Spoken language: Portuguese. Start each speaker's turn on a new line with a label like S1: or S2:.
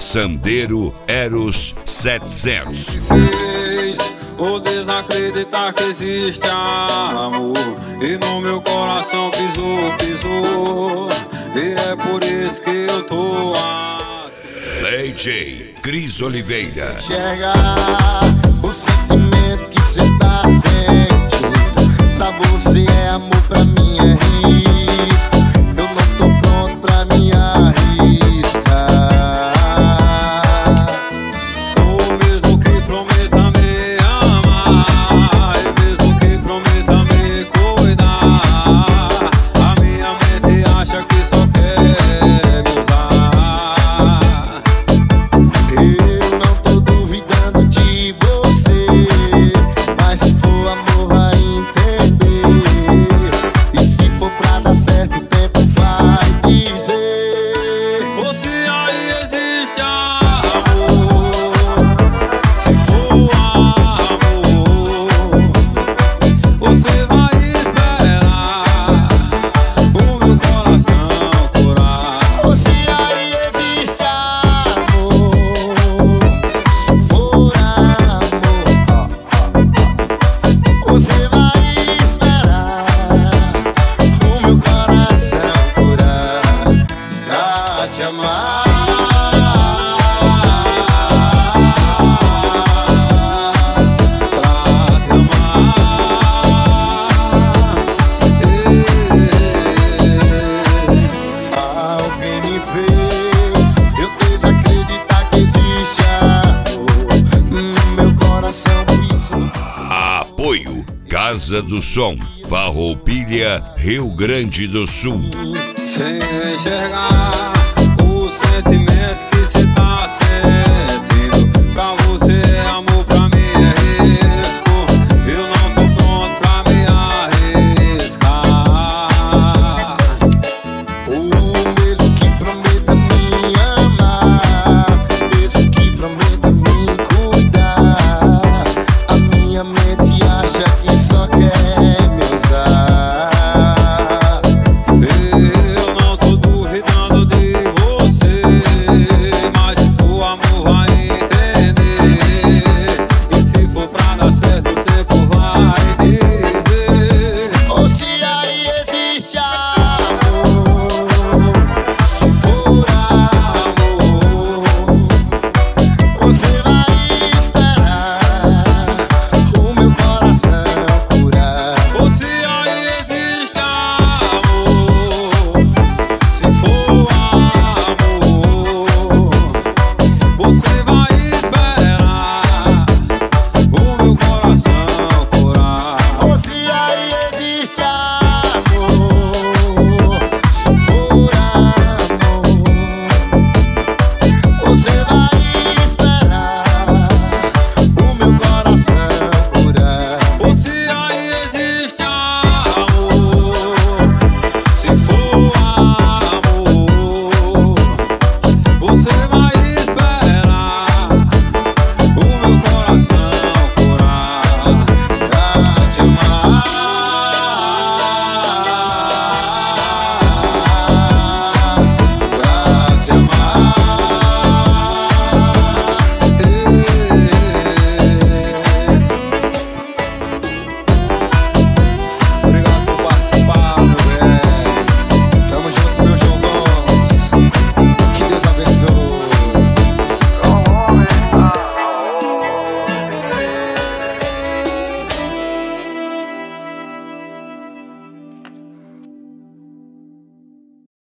S1: Sandero Eros 700.
S2: Fez ou desacreditar que existe amor, e no meu coração pisou, e é por isso que eu tô assim.
S1: DJ Cris Oliveira.
S3: Enxergar o sentimento que cê tá sentindo. Pra você é amor, pra mim é risco. Eu não tô pronto pra me arriscar.
S2: Ou mesmo que prometa me amar, e mesmo que prometa me cuidar, a minha mente acha que só quer me usar.
S3: Eu não tô duvidando de você, mas se for amor vai entender. E se for pra dar certo, o tempo vai dizer.
S2: Ou se aí existe amor, se for amor, você vai esperar o meu coração curar.
S3: Ou se aí existe amor, se for amor, você vai esperar o meu coração curar pra te amar. Alguém me fez eu desacreditar que existe amor, no meu coração pisou.
S1: Apoio Casa do Som, Farroupilha, Rio Grande do Sul.
S2: Sem enxergar